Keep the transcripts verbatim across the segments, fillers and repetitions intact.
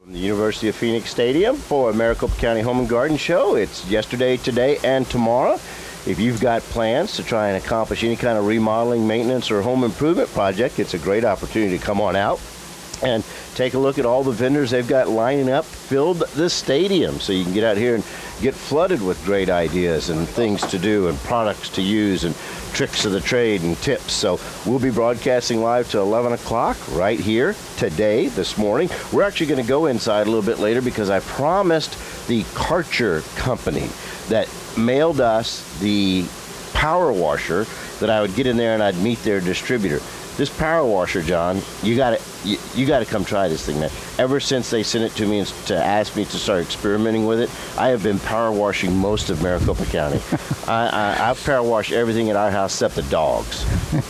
The University of Phoenix Stadium for Maricopa County Home and Garden Show. It's yesterday, today, and tomorrow. If you've got plans to try and accomplish any kind of remodeling, maintenance, or home improvement project, it's a great opportunity to come on out and take a look at all the vendors they've got lining up, filled the stadium, so you can get out here and get flooded with great ideas and things to do and products to use and tricks of the trade and tips. So we'll be broadcasting live to eleven o'clock right here today, this morning. We're actually going to go inside a little bit later because I promised the Karcher company that mailed us the power washer that I would get in there and I'd meet their distributor. This power washer, John, you got to you, you got to come try this thing, man. Ever since they sent it to me and to ask me to start experimenting with it, I have been power washing most of Maricopa County. I, I, I've power washed everything in our house except the dogs.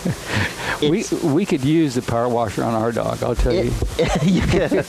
we we could use the power washer on our dog, I'll tell it, you. you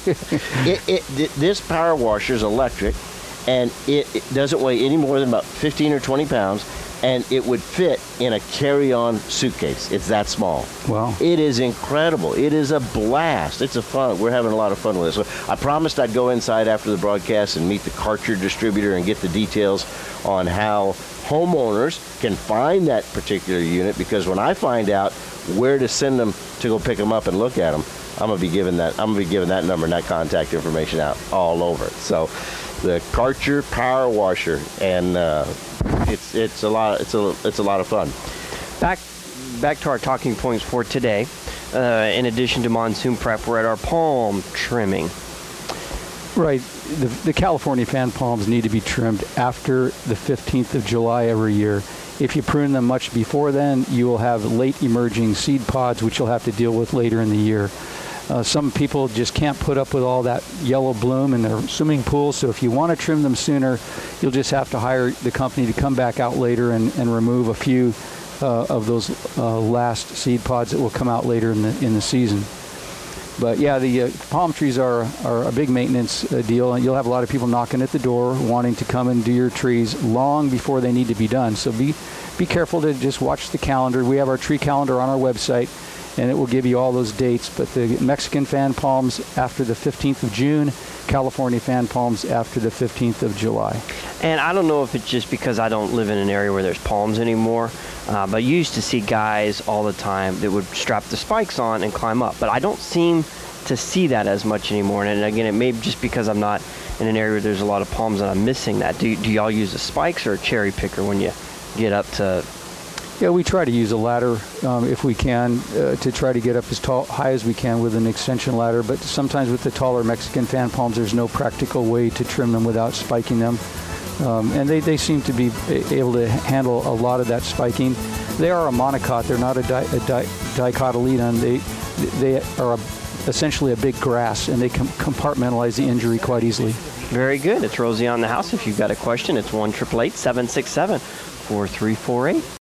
it, it, it, this power washer is electric, and it, it doesn't weigh any more than about fifteen or twenty pounds. And it would fit in a carry-on suitcase. It's that small. Wow. It is incredible. It is a blast. It's a fun. We're having a lot of fun with it. So I promised I'd go inside after the broadcast and meet the Karcher distributor and get the details on how homeowners can find that particular unit, because when I find out where to send them to go pick them up and look at them, I'm gonna be giving that I'm gonna be giving that number and that contact information out all over. So the Karcher power washer, and uh, it's it's a lot it's a it's a lot of fun. Back back to our talking points for today. Uh, in addition to monsoon prep, we're at our palm trimming. Right. The, the California fan palms need to be trimmed after the fifteenth of July every year. If you prune them much before then, you will have late emerging seed pods, which you'll have to deal with later in the year. Uh, some people just can't put up with all that yellow bloom in their swimming pools, so if you want to trim them sooner, you'll just have to hire the company to come back out later and, and remove a few uh, of those uh, last seed pods that will come out later in the in the season. But yeah, the uh, palm trees are, are a big maintenance uh, deal, and you'll have a lot of people knocking at the door wanting to come and do your trees long before they need to be done. So be be careful to just watch the calendar. We have our tree calendar on our website, and it will give you all those dates. But the Mexican fan palms after the fifteenth of June, California fan palms after the fifteenth of July. And I don't know if it's just because I don't live in an area where there's palms anymore, uh, but you used to see guys all the time that would strap the spikes on and climb up. But I don't seem to see that as much anymore. And again, it may be just because I'm not in an area where there's a lot of palms and I'm missing that. Do, do y'all use the spikes or a cherry picker when you get up to... Yeah, we try to use a ladder um, if we can uh, to try to get up as tall, high as we can with an extension ladder. But sometimes with the taller Mexican fan palms, there's no practical way to trim them without spiking them. Um, and they, they seem to be able to handle a lot of that spiking. They are a monocot. They're not a, di a di dicotyledon. They, they are a, essentially a big grass, and they com compartmentalize the injury quite easily. Very good. It's Rosie on the house. If you've got a question, it's one eight eight eight, seven six seven, four three four eight.